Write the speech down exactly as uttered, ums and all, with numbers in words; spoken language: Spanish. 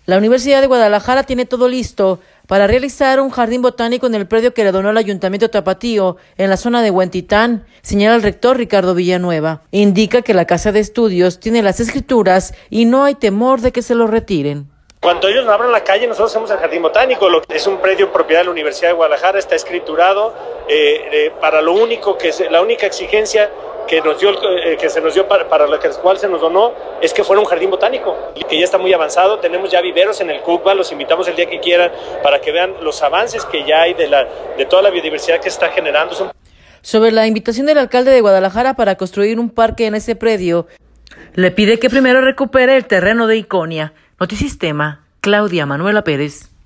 La Universidad de Guadalajara tiene todo listo para realizar un jardín botánico en el predio que le donó el Ayuntamiento Tapatío en la zona de Huentitán, señala el rector Ricardo Villanueva. Indica que la Casa de Estudios tiene las escrituras y no hay temor de que se lo retiren. Cuando ellos nos abran la calle, nosotros hacemos el jardín botánico. Es un predio propiedad de la Universidad de Guadalajara, está escriturado eh, eh, para lo único que se, la única exigencia que nos dio, eh, que se nos dio para, para la cual se nos donó es que fuera un jardín botánico, que ya está muy avanzado. Tenemos ya viveros en el CUCBA, los invitamos el día que quieran para que vean los avances que ya hay de la de toda la biodiversidad que se está generando. Sobre la invitación del alcalde de Guadalajara para construir un parque en ese predio, le pide que primero recupere el terreno de Iconia. Notisistema, Claudia Manuela Pérez.